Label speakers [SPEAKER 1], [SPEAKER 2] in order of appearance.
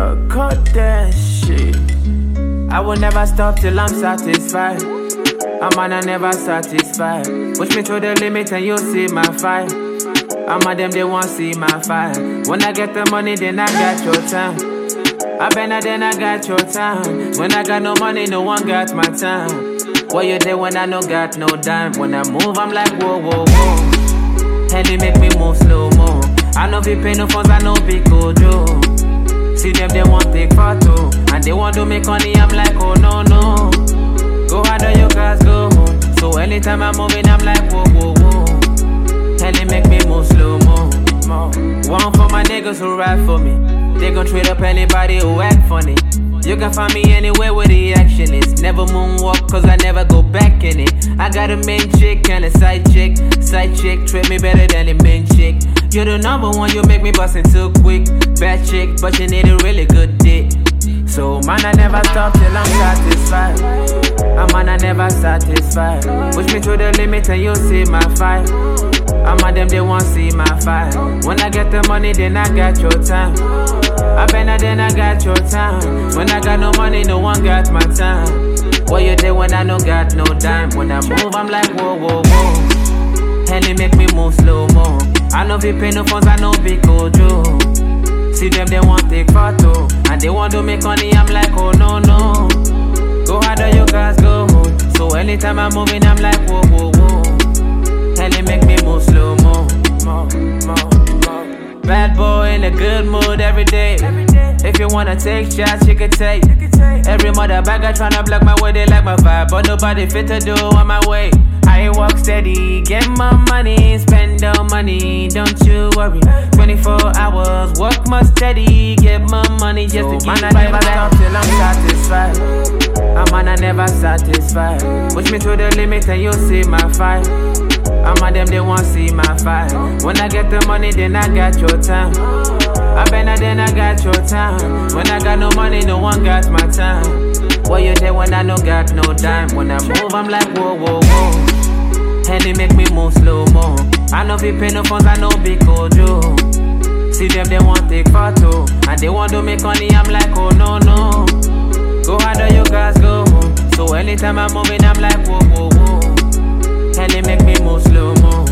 [SPEAKER 1] cut that shit. I will never stop till I'm satisfied. I'm on a never satisfied. Push me to the limit and you'll see my fight. I'm on them, they won't see my fight. When I get the money, then I got your time. I better then I got your time. When I got no money, no one got my time. What you do when I no got no dime? When I move, I'm like whoa, whoa, whoa. And it make me move slow-mo. I know if you pay no funds, I know big Joe. See them, they want take photo. And they want to make money, I'm like, oh no, no. Go harder, you guys go home. So anytime I'm moving, I'm like, whoa, whoa, whoa. And it make me move slow-mo. One for my niggas who ride for me. They gon' trade up anybody who act funny. You can find me anywhere where the action is. Never moonwalk, cause I never go back in it. I got a main chick and a side chick. Side chick treat me better than the main chick. You're the number one, you make me bustin' too quick. Bad chick, but you need a really good dick. So man, I never stop till I'm satisfied. Man, I never satisfied. Push me to the limit and you'll see my fight. I'm on them, they won't see my fight. When I get the money, then I got your time. I better then I got your time. When I got no money, no one got my time. What you do when I no got no dime? When I move, I'm like whoa, whoa, whoa. And it make me move slow-mo. I know if you pay no funds, I know big Joe. See them, they want take photo. And they want to make money, I'm like oh no, no. Go harder, you guys go home. So anytime I'm moving, I'm like whoa, whoa, whoa. And it make me move slow-mo. Bad boy in a good mood every day. If you wanna take shots, you can take. Every mother bagger tryna block my way, they like my vibe, but nobody fit to do on my way. I walk steady, get my money, spend the money, don't you worry. 24 hours, work my steady, get my money just to keep my never stop till I'm satisfied. Man, I never satisfied. Push me to the limit and you'll see my fight. I'm on them, they won't see my fight. When I get the money, then I got your time. I better then I got your time. When I got no money, no one got my time. What you do when I no got no dime? When I move, I'm like whoa, whoa, whoa. And it make me move slow-mo. I know if you pay no funds, I know big Joe. See them, they want take photo. And they want to make money, I'm like oh no, no. Go harder, you guys go home. So anytime I'm moving, I'm like whoa, whoa, whoa. And it make me move slow-mo.